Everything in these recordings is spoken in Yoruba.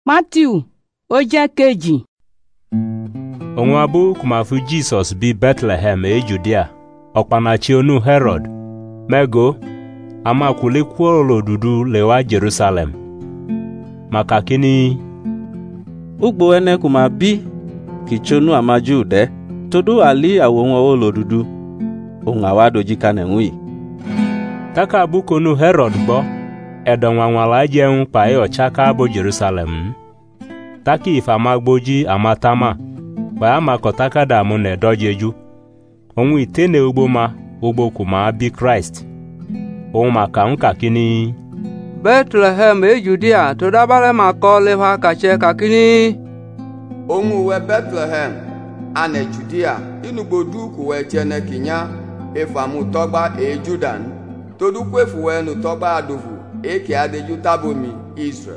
Matthew oje kejì. Òun abú kùmàfù Jesus bí Bethlehem Judea ọ̀pànàchi onú Herod mego amakuli kwolo dudu lewa Jerusalem maka kini ugbo ene kuma bi kichonu amaju de todo ali awon olo dudu ohun awado jikane nwi taka bukonu Herod gbo edonwanwala jeun pa ochaka bo Jerusalem taki ifamagboji amatama ba makotaka da mu ne dojeju ohun itene ugbo kuma bi Christ ohun maka nka kini Bethlehem Judea to dabale makole ha kache kakini ohun we Bethlehem ane Judea inugbodu ku we chene kinya efamu togba Judan todu kwefu we nu togba adofu eke adeju tabomi Israel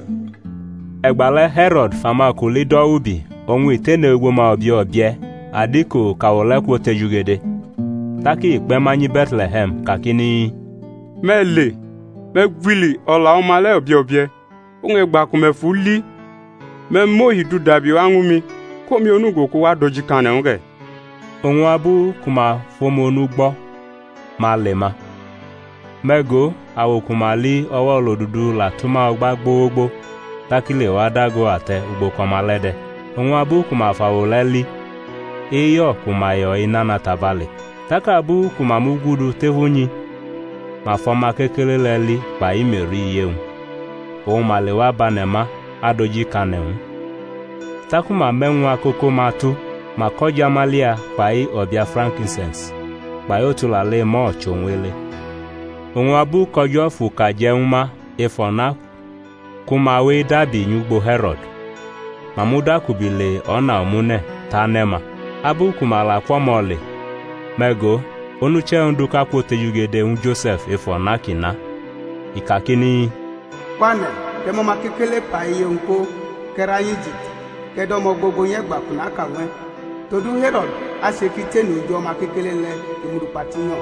egbale Herod famakuli do ubi ohun itene ma obie adiko kawole kwote jugede taki ikpemanyi Bethlehem kakini mele megwili ola omale obie ohun egba ku mefuli me mohidu dabi wanumi komi onugo ko wa doji kan nge ohun abu kuma fomo onugbo malema mego awokumali owo lodudu la tuma ogba gbogbo takile wa dago ate ugbo komalede ohun abu kuma fawoleli eyo kuma yo inana tabale taka abu kuma mugudu tevunyi ma foma kekele leli pa imeri yeun ohun malewa banema adoji kaneun takuma menwa akoko matu ma koja malia pai obia frankincense pai otula le mo chonwele ohun abu kojo fuka jeunma efona kuma we dabi nyugbo Herod mamuda kubile ona omune tanema abu kuma la kwomole mego onuche nduka kwote yugede Joseph efona kina ikakini kwane kemo makekele pai yonko kera Egypt kedo mo gbogbo yen gba kuna kawen todu Herod asekite ni ojo makekele le imuru patino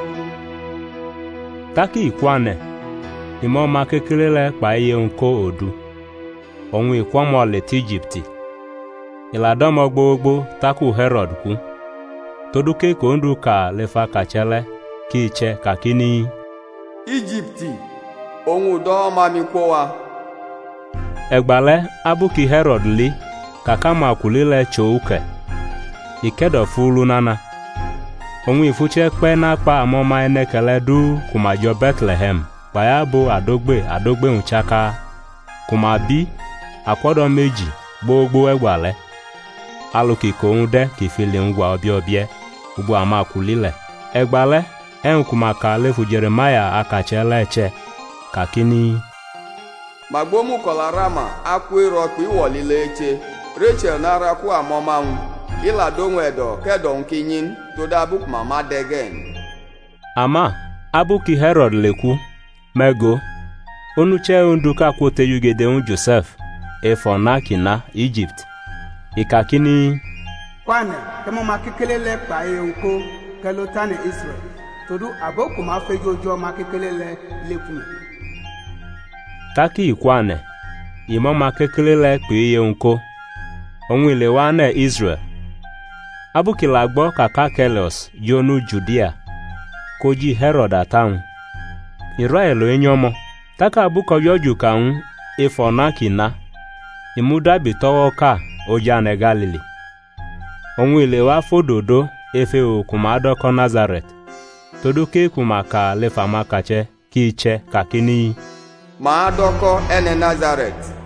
taki ikwane imo makekele le pai yonko odu ohun ikwomole ti Egypt iladomo gbogbo taku Herod ku toduke ko nduka lefa kachele kiche kakini Egypt ohun do ma mi kwowa egbale abuki Herod li kakama kulile chouke ikedo fulu nana ohun ifuche pe na pa amoma enekele du kumajo Bethlehem baya bo adogbe unchaka kuma bi akwodo meji gbogbo egbale aluki ko nde kifili ngwa obie ugbo amakulile egbale enkuma ka lefu Jeremiah akachele eche kakini magbomu kolarama akwero pi wolile eche Rachel nara ku amomanwu ila donwedo kedon kinyin to da book mama degen ama abuki Herod leku mego onuche nduka kwote yugede Joseph efona kina Egypt ikakini kwane kemo makekele le pai yonko kelotane Israel todu aboku ma fejojo makekele le lekume taki ikwane imo makekele le pai yonko ohun ilewa na Israel abuki lagbo kaka Kelos jonu Judea koji Herod ataun Israel enyomo taka abuko yoju kaun efona kina imuda bitowo ka ojane Galili ohun ilewa fododo efe okuma adoko Nazareth toduke kuma ka lefa makache kiche kakini ma adoko ene Nazareth